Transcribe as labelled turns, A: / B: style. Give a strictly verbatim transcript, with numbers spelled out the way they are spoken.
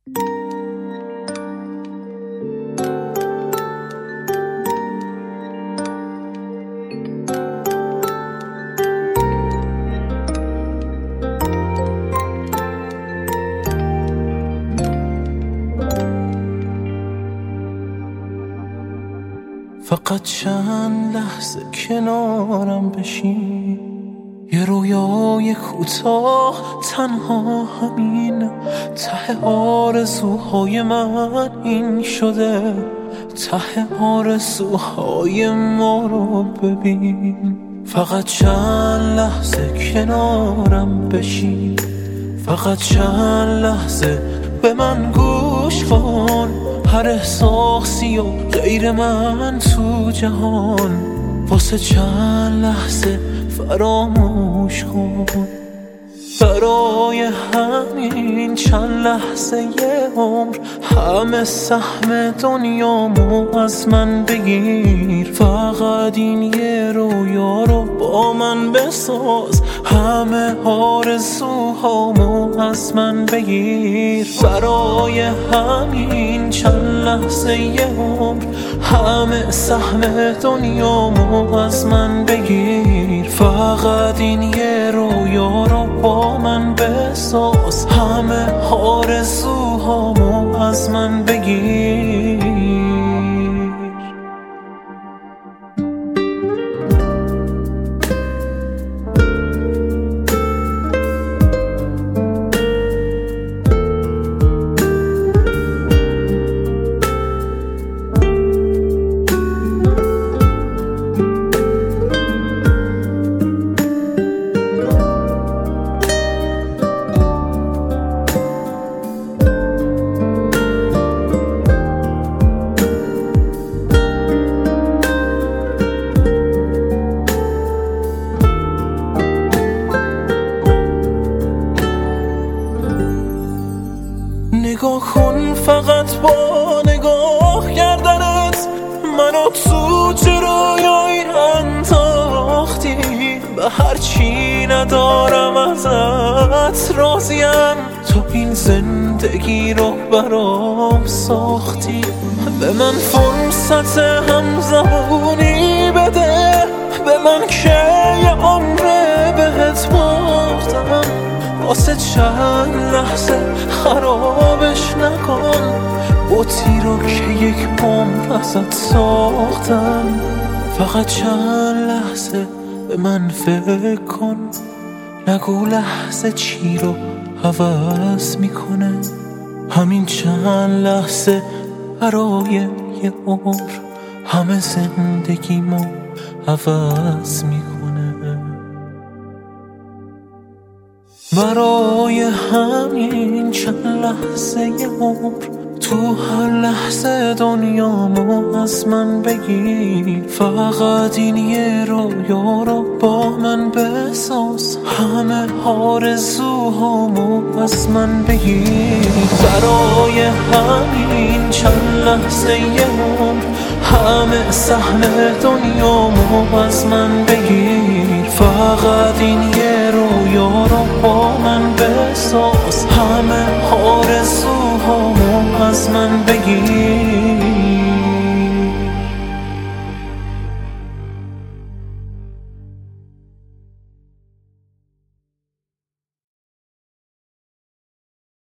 A: فقط چند لحظه کنارم بشین، یه رویای کوتاه تنها همین. ته آرزوهای من این شده، ته آرزوهای ما رو ببین. فقط چند لحظه کنارم بشین، فقط چند لحظه به من گوش کن. هر احساسی و غیر من تو جهان واسه چند لحظه فراموش کن. برای همین چند لحظه یه عمر همه سهم دنیامو از من بگیر. فقط این یه رویا رو با من بساز، همه آرزوهامو از من بگیر. برای همین چند لحظه یه عمر همه سهم دنیامو از من بگیر. فقط این یه رویا رو با من بساز، همه آرزوهامو از من بگیر. نگاه کن فقط با نگاه کردنت منو تو چه رویایی انداختی. به هرچی ندارم ازت راضیم، تو این زندگی رو برام ساختی. به من فرصت همزمانی بده، به من که یه عمره بهت باختم. واسه چند لحظه خرابش نکن، بوتی رو که یک عمر ازت ساختم. فقط چند لحظه به من فکر کن، نگو لحظه چی رو عوض میکنه. همین چند لحظه برای یه عمر همه زندگیمو عوض میکنه. برای همین چند لحظه یه عمر تو هر لحظه دنیامو از من بگیر. فقط این یه رویا رو با من بساز، همه آرزوهامو از من بگیر. برای همین چند لحظه یه عمر همه سهم دنیامو از من بگیر. فقط این یه رویا رو با من بساز، همه آرزوهامو از من بگیر.